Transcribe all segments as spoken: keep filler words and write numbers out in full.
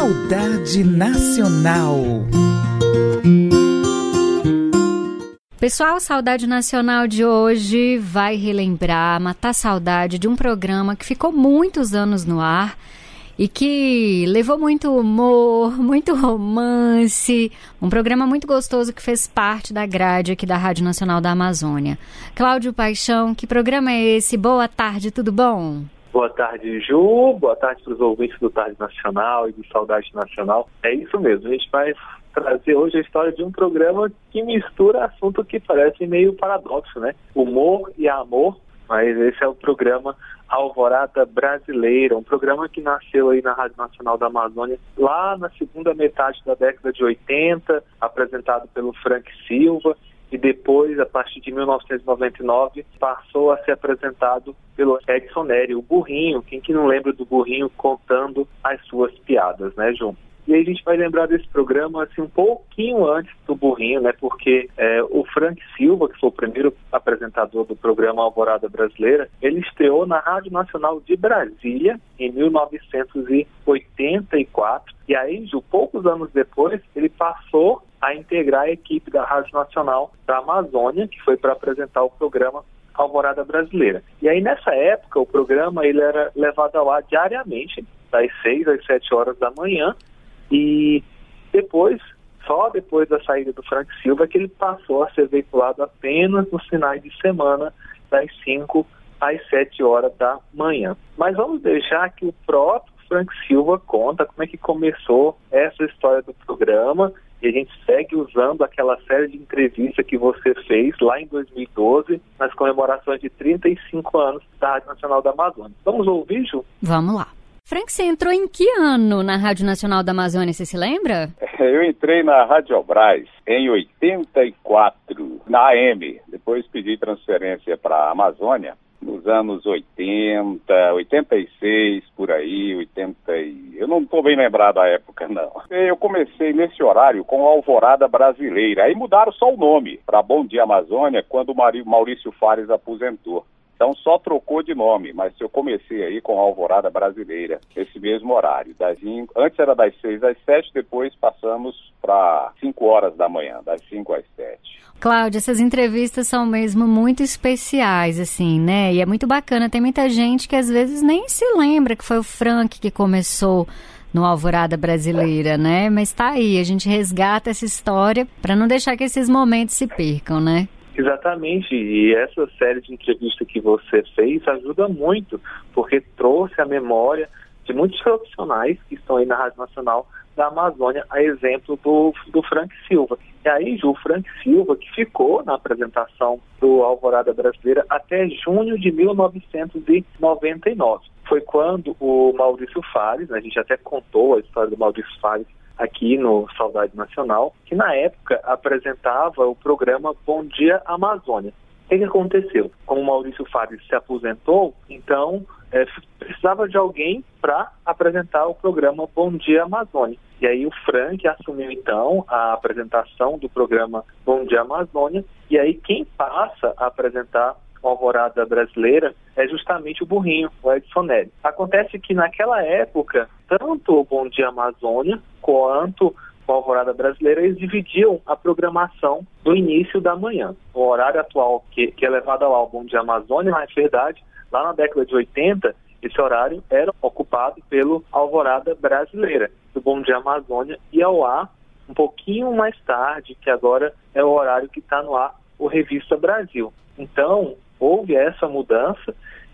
Saudade Nacional. Pessoal, Saudade Nacional de hoje vai relembrar, matar saudade de um programa que ficou muitos anos no ar e que levou muito humor, muito romance, um programa muito gostoso que fez parte da grade aqui da Rádio Nacional da Amazônia. Cláudio Paixão, que programa é esse? Boa tarde, tudo bom? Boa tarde, Ju. Boa tarde para os ouvintes do Tarde Nacional e do Saudade Nacional. É isso mesmo, a gente vai trazer hoje a história de um programa que mistura assunto que parece meio paradoxo, né? Humor e amor, mas esse é o programa Alvorada Brasileira, um programa que nasceu aí na Rádio Nacional da Amazônia lá na segunda metade da década de oitenta, apresentado pelo Frank Silva, e depois, a partir de mil novecentos e noventa e nove, passou a ser apresentado pelo Edson Nery, o Burrinho. Quem que não lembra do Burrinho contando as suas piadas, né, João? E aí a gente vai lembrar desse programa assim, um pouquinho antes do Burrinho, né? Porque é, o Frank Silva, que foi o primeiro apresentador do programa Alvorada Brasileira, ele estreou na Rádio Nacional de Brasília em mil novecentos e oitenta e quatro. E aí, Ju, poucos anos depois, ele passou a integrar a equipe da Rádio Nacional da Amazônia, que foi para apresentar o programa Alvorada Brasileira. E aí, nessa época, o programa ele era levado ao ar diariamente, das seis às sete horas da manhã, e depois, só depois da saída do Frank Silva, que ele passou a ser veiculado apenas nos finais de semana, das cinco às sete horas da manhã. Mas vamos deixar que o próprio Frank Silva conta como é que começou essa história do programa, e a gente segue usando aquela série de entrevistas que você fez lá em dois mil e doze, nas comemorações de trinta e cinco anos da Rádio Nacional da Amazônia. Vamos ouvir, Ju? Vamos lá. Frank, você entrou em que ano na Rádio Nacional da Amazônia, você se lembra? Eu entrei na Radiobras em oitenta e quatro, na A M. Depois pedi transferência para a Amazônia nos anos oitenta, oitenta e seis, por aí, oitenta e... Eu não estou bem lembrado da época, não. Eu comecei nesse horário com a Alvorada Brasileira. Aí mudaram só o nome para Bom Dia Amazônia quando o Maurício Fares aposentou. Então só trocou de nome, mas eu comecei aí com a Alvorada Brasileira, esse mesmo horário. Das, antes era das seis às sete, depois passamos para cinco horas da manhã, das cinco às sete. Cláudia, essas entrevistas são mesmo muito especiais, assim, né? E é muito bacana, tem muita gente que às vezes nem se lembra que foi o Frank que começou no Alvorada Brasileira, né? Mas tá aí, a gente resgata essa história para não deixar que esses momentos se percam, né? Exatamente, e essa série de entrevistas que você fez ajuda muito, porque trouxe a memória de muitos profissionais que estão aí na Rádio Nacional da Amazônia, a exemplo do, do Frank Silva. E aí, Ju, o Frank Silva, que ficou na apresentação do Alvorada Brasileira até junho de mil novecentos e noventa e nove. Foi quando o Maurício Fares, a gente até contou a história do Maurício Fares aqui no Saudade Nacional, que na época apresentava o programa Bom Dia Amazônia. O que, que aconteceu? Como o Maurício Fares se aposentou, então é, precisava de alguém para apresentar o programa Bom Dia Amazônia. E aí o Frank assumiu então a apresentação do programa Bom Dia Amazônia, e aí quem passa a apresentar a Alvorada Brasileira é justamente o Burrinho, o Edson Nery. Acontece que naquela época, tanto o Bom Dia Amazônia quanto a Alvorada Brasileira, eles dividiam a programação do início da manhã. O horário atual que, que é levado ao Bom Dia Amazônia, na verdade, lá na década de oitenta, esse horário era ocupado pelo Alvorada Brasileira. O Bom Dia Amazônia ia ao ar um pouquinho mais tarde, que agora é o horário que está no ar, o Revista Brasil. Então, houve essa mudança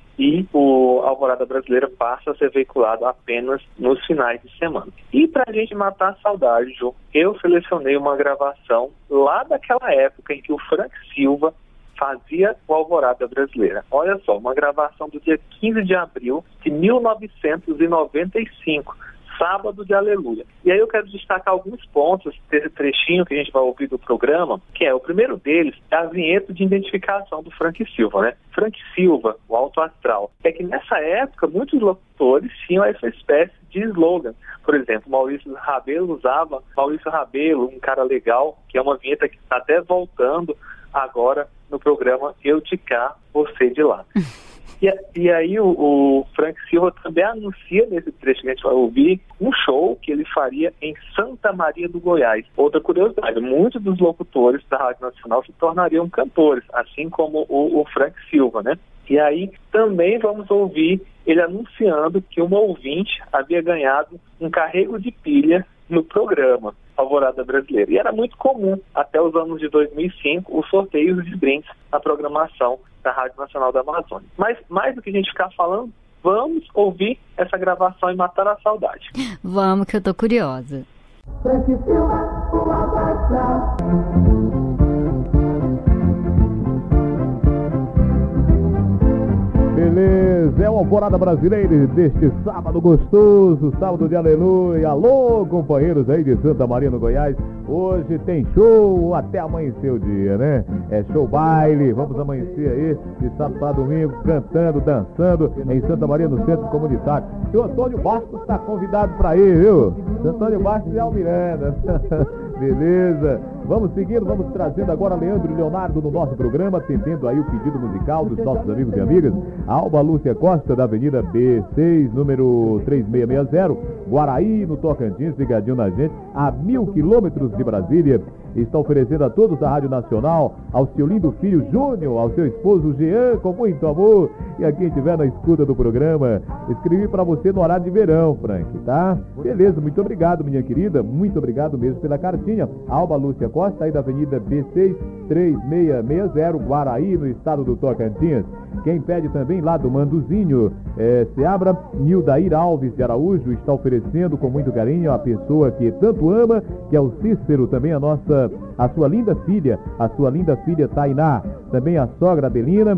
e o Alvorada Brasileira passa a ser veiculado apenas nos finais de semana. E para a gente matar a saudade, Ju, eu selecionei uma gravação lá daquela época em que o Frank Silva fazia o Alvorada Brasileira. Olha só, uma gravação do dia quinze de abril de mil novecentos e noventa e cinco, sábado de Aleluia. E aí eu quero destacar alguns pontos desse trechinho que a gente vai ouvir do programa, que é, o primeiro deles, é a vinheta de identificação do Frank Silva, né? Frank Silva, o alto astral. É que nessa época, muitos locutores tinham essa espécie de slogan. Por exemplo, Maurício Rabelo usava Maurício Rabelo, um cara legal, que é uma vinheta que está até voltando agora no programa Eu de Cá, Você de Lá. E, e aí o, o Frank Silva também anuncia nesse trecho que a gente vai ouvir um show que ele faria em Santa Maria do Goiás. Outra curiosidade, muitos dos locutores da Rádio Nacional se tornariam cantores, assim como o, o Frank Silva, né? E aí também vamos ouvir ele anunciando que uma ouvinte havia ganhado um carrego de pilha no programa Alvorada Brasileira. E era muito comum, até os anos de dois mil e cinco, os sorteios de brindes na programação da Rádio Nacional da Amazônia. Mas mais do que a gente ficar falando, vamos ouvir essa gravação e matar a saudade. Vamos, que eu tô curiosa. Beleza, é o Alvorada Brasileira deste sábado gostoso, sábado de aleluia. Alô, companheiros aí de Santa Maria no Goiás. Hoje tem show até amanhecer o dia, né? É show baile, vamos amanhecer aí de sábado para domingo, cantando, dançando em Santa Maria no Centro Comunitário. E o Antônio Bastos está convidado para ir, viu? Antônio Bastos e Almiranda. Beleza, vamos seguindo, vamos trazendo agora Leandro e Leonardo no nosso programa, atendendo aí o pedido musical dos nossos amigos e amigas. Alba Lúcia Costa, da Avenida B seis, número três seis seis zero, Guaraí, no Tocantins, ligadinho na gente, a mil quilômetros de Brasília. Está oferecendo a todos da Rádio Nacional, ao seu lindo filho Júnior, ao seu esposo Jean, com muito amor, e a quem estiver na escuta do programa. Escrevi para você no horário de verão, Frank, tá? Beleza, muito obrigado, minha querida, muito obrigado mesmo pela cartinha. Alba Lúcia Costa, aí da Avenida B seis, três seis seis zero, Guaraí, no estado do Tocantins. Quem pede também lá do Manduzinho, é, Seabra, Nildair Alves de Araújo, está oferecendo com muito carinho a pessoa que tanto ama, que é o Cícero, também a nossa, a sua linda filha, a sua linda filha Tainá, também a sogra Adelina,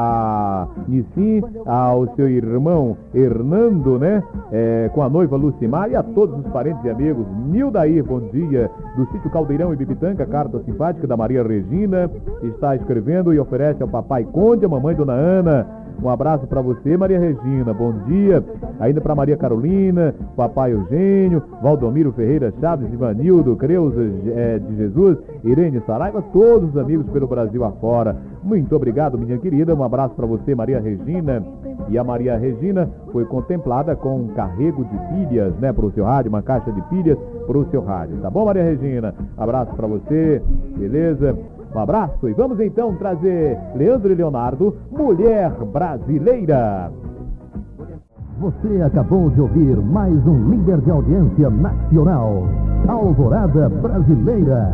a Nissim, ao seu irmão Hernando, né, é, com a noiva Lucimar e a todos os parentes e amigos. Nildair, bom dia, do sítio Caldeirão e Bibitanga, carta simpática da Maria Regina, está escrevendo e oferece ao papai Conde, a mamãe Dona Ana. Um abraço para você, Maria Regina, bom dia. Ainda para Maria Carolina, papai Eugênio, Valdomiro Ferreira Chaves, Ivanildo, Creuza é, de Jesus, Irene Saraiva, todos os amigos pelo Brasil afora. Muito obrigado, minha querida, um abraço para você, Maria Regina. E a Maria Regina foi contemplada com um carrego de pilhas, né, para o seu rádio, uma caixa de pilhas para o seu rádio. Tá bom, Maria Regina? Abraço para você, beleza? Um abraço e vamos então trazer Leandro e Leonardo, Mulher Brasileira. Você acabou de ouvir mais um líder de audiência nacional, Alvorada Brasileira.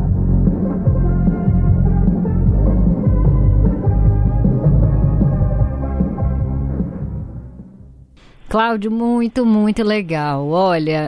Cláudio, muito, muito legal. Olha...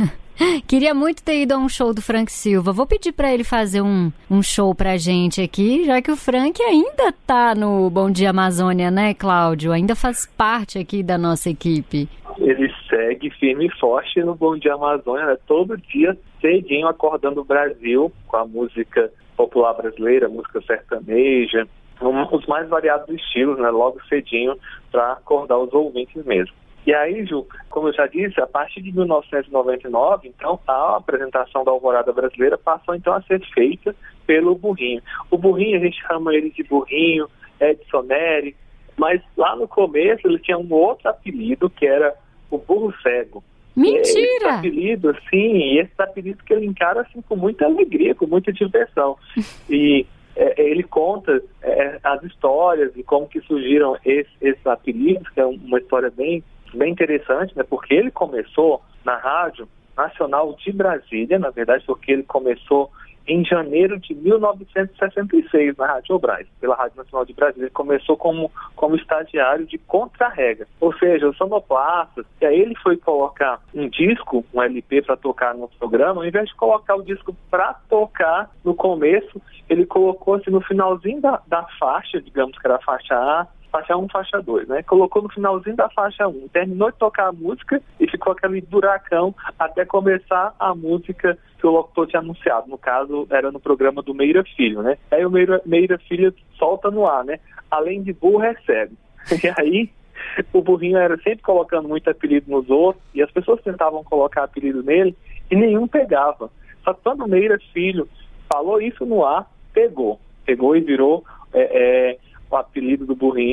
Queria muito ter ido a um show do Frank Silva. Vou pedir para ele fazer um, um show pra gente aqui, já que o Frank ainda tá no Bom Dia Amazônia, né, Cláudio? Ainda faz parte aqui da nossa equipe. Ele segue firme e forte no Bom Dia Amazônia, né? Todo dia, cedinho, acordando o Brasil com a música popular brasileira, música sertaneja, um, os mais variados estilos, né? Logo cedinho, para acordar os ouvintes mesmo. E aí, Ju, como eu já disse, a partir de mil novecentos e noventa e nove, então, a apresentação da Alvorada Brasileira passou, então, a ser feita pelo Burrinho. O Burrinho, a gente chama ele de Burrinho, Edson Neri, mas lá no começo ele tinha um outro apelido, que era o Burro Cego. Mentira! Esse apelido, sim, e esse apelido que ele encara, assim, com muita alegria, com muita diversão. E... É, ele conta é, as histórias e como que surgiram esse, esses apelidos, que é uma história bem, bem interessante, né? Porque ele começou na Rádio Nacional de Brasília, na verdade, porque ele começou em janeiro de mil novecentos e sessenta e seis, na Rádio Brás, pela Rádio Nacional de Brasília. Ele começou como, como estagiário de contrarrega, ou seja, os sonoplastas. E aí ele foi colocar um disco, um L P para tocar no programa, ao invés de colocar o disco para tocar no começo, ele colocou assim, no finalzinho da, da faixa, digamos que era a faixa A, faixa um, faixa dois, né? Colocou no finalzinho da faixa um, terminou de tocar a música e ficou aquele buracão até começar a música que o locutor tinha anunciado. No caso, era no programa do Meira Filho, né? Aí o Meira, Meira Filho solta no ar, né? Além de burro, é cego. E aí, o Burrinho era sempre colocando muito apelido nos outros e as pessoas tentavam colocar apelido nele e nenhum pegava. Só que quando o Meira Filho falou isso no ar, pegou. Pegou e virou... É, é, o apelido do Burrinho,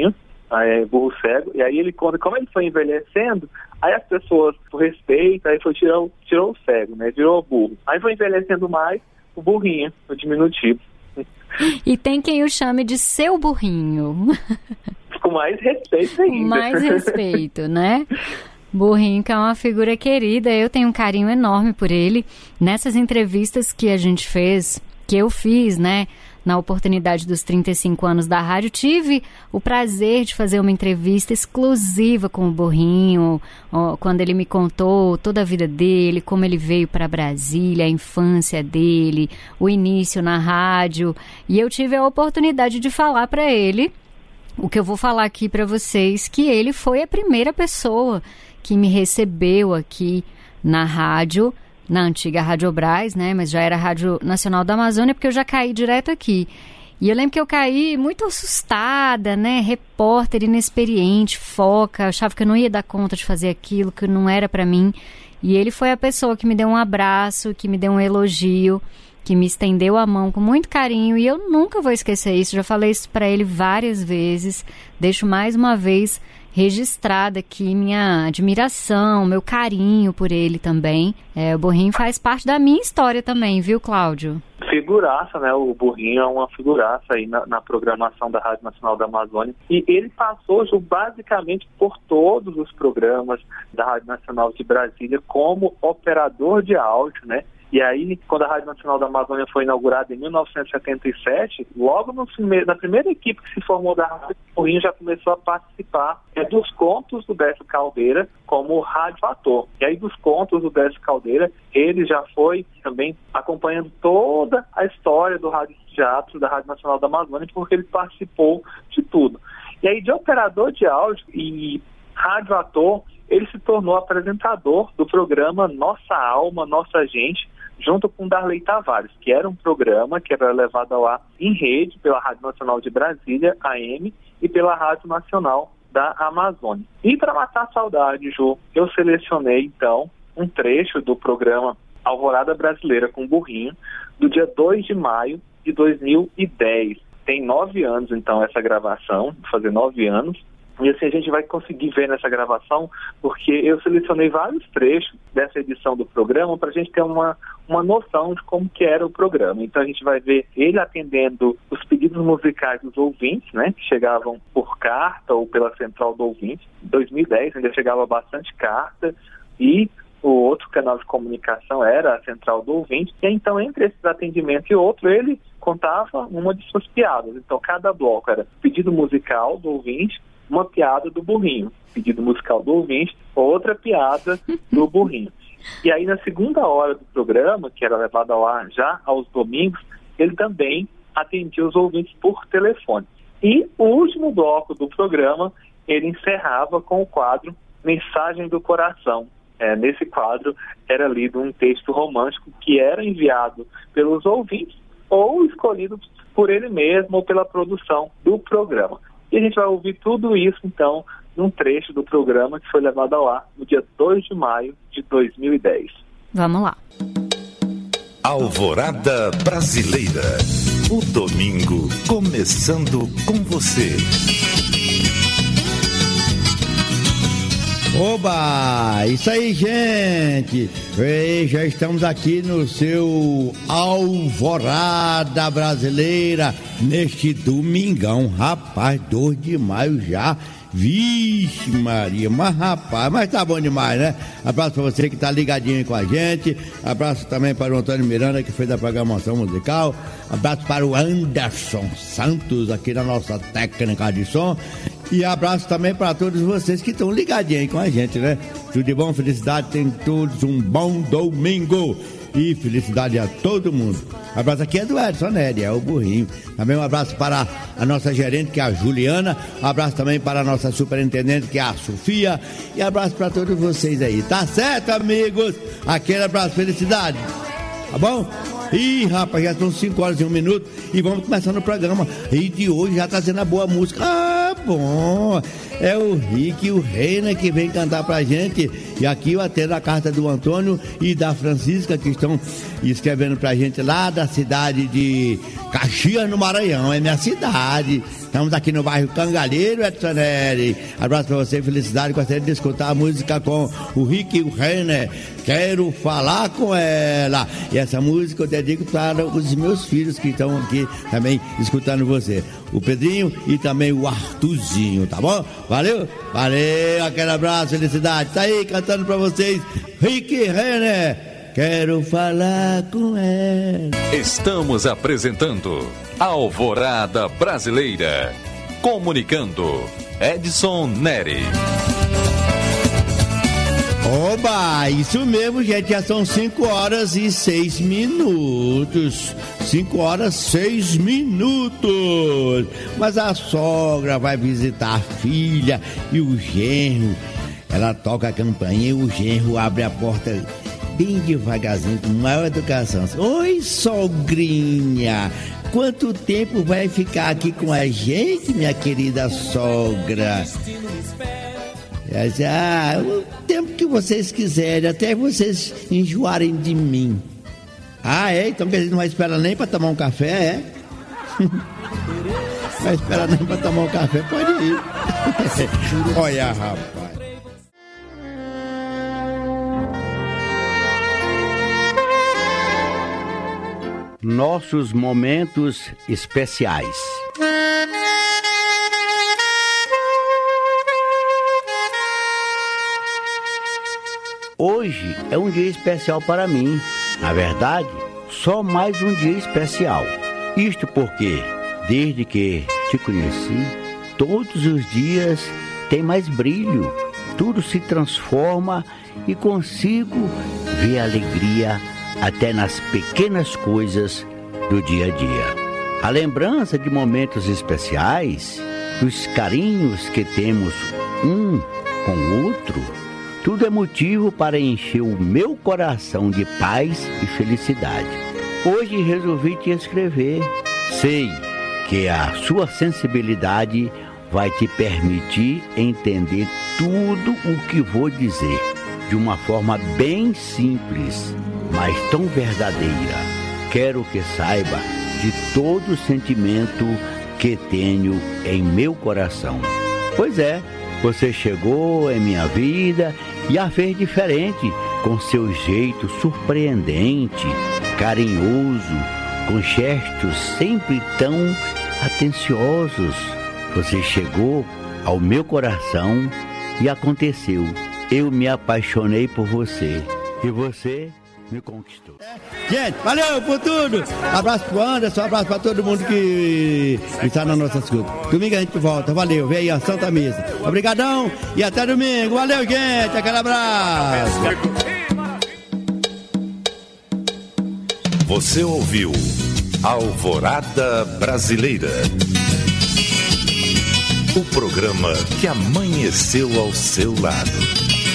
é, burro cego, e aí ele conta como ele foi envelhecendo, aí as pessoas, por respeito, aí foi tirou, tirou o cego, né, virou o burro. Aí foi envelhecendo mais o burrinho, o diminutivo. E tem quem o chame de seu burrinho. Com mais respeito ainda. Mais respeito, né? Burrinho, que é uma figura querida, eu tenho um carinho enorme por ele. Nessas entrevistas que a gente fez, que eu fiz, né, na oportunidade dos trinta e cinco anos da rádio, tive o prazer de fazer uma entrevista exclusiva com o Burrinho, ó, quando ele me contou toda a vida dele, como ele veio para Brasília, a infância dele, o início na rádio, e eu tive a oportunidade de falar para ele o que eu vou falar aqui para vocês, que ele foi a primeira pessoa que me recebeu aqui na rádio, na antiga Rádio Brás, né, mas já era a Rádio Nacional da Amazônia, porque eu já caí direto aqui. E eu lembro que eu caí muito assustada, né, repórter inexperiente, foca, achava que eu não ia dar conta de fazer aquilo, que não era para mim. E ele foi a pessoa que me deu um abraço, que me deu um elogio, que me estendeu a mão com muito carinho, e eu nunca vou esquecer isso, já falei isso para ele várias vezes, deixo mais uma vez registrada aqui minha admiração, meu carinho por ele também. É, o Burrinho faz parte da minha história também, viu, Cláudio? Figuraça, né? O Burrinho é uma figuraça aí na, na programação da Rádio Nacional da Amazônia. E ele passou basicamente por todos os programas da Rádio Nacional de Brasília como operador de áudio, né? E aí, quando a Rádio Nacional da Amazônia foi inaugurada em mil novecentos e setenta e sete, logo no primeiro, na primeira equipe que se formou da rádio, o Burrinho já começou a participar é, dos contos do Décio Caldeira como radioator. E aí, dos contos do Décio Caldeira, ele já foi também acompanhando toda a história do rádio teatro da Rádio Nacional da Amazônia, porque ele participou de tudo. E aí, de operador de áudio e radioator, ele se tornou apresentador do programa Nossa Alma, Nossa Gente, junto com Darley Tavares, que era um programa que era levado ao ar em rede pela Rádio Nacional de Brasília, A M, e pela Rádio Nacional da Amazônia. E para matar a saudade, Ju, eu selecionei, então, um trecho do programa Alvorada Brasileira com Burrinho, do dia dois de maio de dois mil e dez. Tem nove anos, então, essa gravação, vai fazer nove anos. E assim a gente vai conseguir ver nessa gravação, porque eu selecionei vários trechos dessa edição do programa para a gente ter uma, uma noção de como que era o programa. Então a gente vai ver ele atendendo os pedidos musicais dos ouvintes, né, que chegavam por carta ou pela central do ouvinte. Em dois mil e dez ainda chegava bastante carta, e o outro canal de comunicação era a central do ouvinte. E então, entre esses atendimentos e outro, ele contava uma de suas piadas. Então cada bloco era pedido musical do ouvinte, uma piada do Burrinho, pedido musical do ouvinte, outra piada do Burrinho. E aí, na segunda hora do programa, que era levado ao ar já aos domingos, ele também atendia os ouvintes por telefone. E o último bloco do programa, ele encerrava com o quadro Mensagem do Coração. É, nesse quadro era lido um texto romântico que era enviado pelos ouvintes ou escolhido por ele mesmo ou pela produção do programa. E a gente vai ouvir tudo isso, então, num trecho do programa que foi levado ao ar no dia dois de maio de dois mil e dez. Vamos lá. Alvorada Brasileira. O domingo começando com você. Oba! Isso aí, gente! E já estamos aqui no seu Alvorada Brasileira neste domingão, rapaz, dois de maio já. Vixe Maria, mas rapaz, mas tá bom demais, né? Abraço pra você que tá ligadinho aí com a gente. Abraço também para o Antônio Miranda, que fez a programação musical. Abraço para o Anderson Santos, aqui na nossa técnica de som. E abraço também para todos vocês que estão ligadinhos aí com a gente, né? Tudo de bom, felicidade, tem todos um bom domingo. E felicidade a todo mundo. Abraço aqui é do Edson Nery, é o Burrinho. Também um abraço para a nossa gerente, que é a Juliana. Um abraço também para a nossa superintendente, que é a Sofia. E abraço para todos vocês aí. Tá certo, amigos? Aquele abraço, felicidade. Tá bom? Ih, rapaz, já são cinco horas e um minuto e vamos começando o programa. E de hoje já tá sendo a boa música. Ah, bom. É o Rick e o Reina que vem cantar pra gente. E aqui eu atendo a carta do Antônio e da Francisca, que estão escrevendo pra gente lá da cidade de Caxias, no Maranhão. É minha cidade. Estamos aqui no bairro Cangalheiro, Edson Nery. Abraço pra você, felicidade. Gostaria de escutar a música com o Rick e o Renner. Quero falar com ela. E essa música eu dedico para os meus filhos que estão aqui também escutando você. O Pedrinho e também o Arthurzinho, tá bom? Valeu? Valeu, aquele abraço, felicidade. Tá aí cantando pra vocês, Rick e Renner. Quero falar com ela. Estamos apresentando Alvorada Brasileira. Comunicando, Edson Nery. Oba, isso mesmo, gente. Já são cinco horas e seis minutos. cinco horas e seis minutos. Mas a sogra vai visitar a filha e o genro. Ela toca a campainha e o genro abre a porta bem devagarzinho, com maior educação. Oi, sogrinha, quanto tempo vai ficar aqui com a gente, minha querida sogra? Ela diz, ah, o tempo que vocês quiserem, até vocês enjoarem de mim. Ah, é? Então que a gente não vai esperar nem para tomar um café, é? Não vai esperar nem para tomar um café, pode ir. Olha, rapaz. Nossos momentos especiais. Hoje é um dia especial para mim. Na verdade, só mais um dia especial. Isto porque, desde que te conheci, todos os dias tem mais brilho. Tudo se transforma e consigo ver a alegria até nas pequenas coisas do dia a dia. A lembrança de momentos especiais, dos carinhos que temos um com o outro, tudo é motivo para encher o meu coração de paz e felicidade. Hoje resolvi te escrever. Sei que a sua sensibilidade vai te permitir entender tudo o que vou dizer de uma forma bem simples, mas tão verdadeira. Quero que saiba de todo o sentimento que tenho em meu coração. Pois é, você chegou em minha vida e a fez diferente, com seu jeito surpreendente, carinhoso, com gestos sempre tão atenciosos. Você chegou ao meu coração e aconteceu. Eu me apaixonei por você e você me conquistou. Gente, valeu por tudo. Abraço pro Anderson, abraço pra todo mundo que está na nossa escuta. Domingo a gente volta, valeu. Vem aí a Santa Missa. Obrigadão e até domingo. Valeu, gente. Aquele abraço. Você ouviu Alvorada Brasileira. O programa que amanheceu ao seu lado.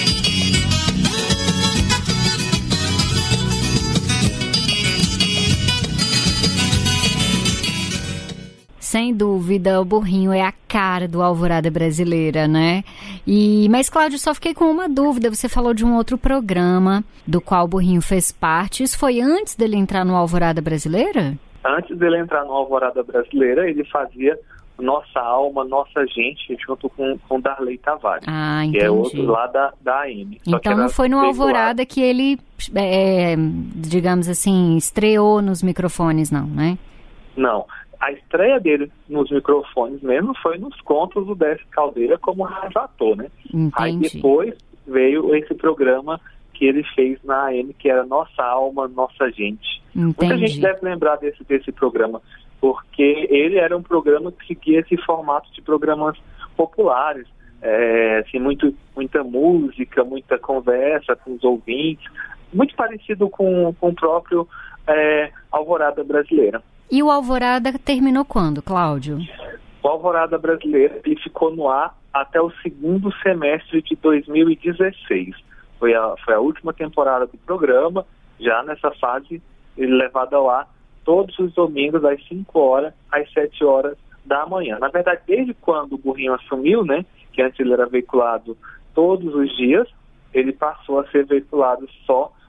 Sem dúvida, o burrinho é a cara do Alvorada Brasileira, né? E, mas, Cláudio, só fiquei com uma dúvida. Você falou de um outro programa do qual o burrinho fez parte. Isso foi antes dele entrar no Alvorada Brasileira? Antes dele entrar no Alvorada Brasileira, ele fazia Nossa Alma, Nossa Gente, junto com, com Darley Tavares, ah, que é outro lá da, da A M. Então não foi no Alvorada que ele, é, digamos assim, estreou nos microfones, não, né? Não. A estreia dele nos microfones mesmo foi nos contos do Décio Caldeira como ator, né? Entendi. Aí depois veio esse programa que ele fez na A M, que era Nossa Alma, Nossa Gente. Entendi. Muita gente deve lembrar desse, desse programa, porque ele era um programa que seguia esse formato de programas populares, é, assim, muito, muita música, muita conversa com os ouvintes, muito parecido com, com o próprio é, Alvorada Brasileira. E o Alvorada terminou quando, Cláudio? O Alvorada Brasileira ele ficou no ar até o segundo semestre de dois mil e dezesseis. Foi a, foi a última temporada do programa. Já nessa fase, ele levado ao ar todos os domingos, das cinco horas às sete horas da manhã. Na verdade, desde quando o Burrinho assumiu, né, que antes ele era veiculado todos os dias, ele passou a ser veiculado só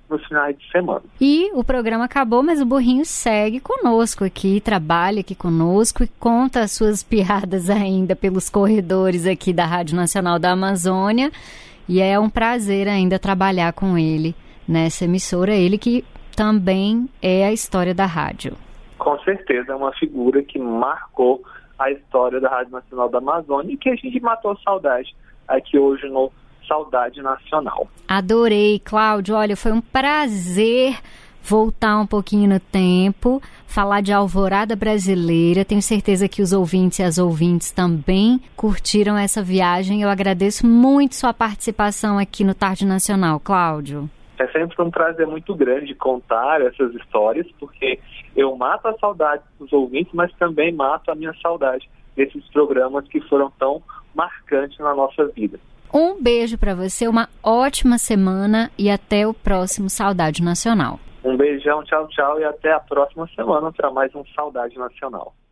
nos finais de semana. E o programa acabou, mas o Burrinho segue conosco aqui, trabalha aqui conosco e conta as suas piadas ainda pelos corredores aqui da Rádio Nacional da Amazônia. E é um prazer ainda trabalhar com ele nessa emissora, ele que também é a história da rádio. Com certeza, é uma figura que marcou a história da Rádio Nacional da Amazônia e que a gente matou a saudade aqui hoje no Saudade Nacional. Adorei, Cláudio. Olha, foi um prazer voltar um pouquinho no tempo, falar de Alvorada Brasileira. Tenho certeza que os ouvintes e as ouvintes também curtiram essa viagem. Eu agradeço muito sua participação aqui no Tarde Nacional, Cláudio. É sempre um prazer muito grande contar essas histórias, porque eu mato a saudade dos ouvintes, mas também mato a minha saudade desses programas que foram tão marcantes na nossa vida. Um beijo para você, uma ótima semana e até o próximo Saudade Nacional. Um beijão, tchau, tchau e até a próxima semana para mais um Saudade Nacional.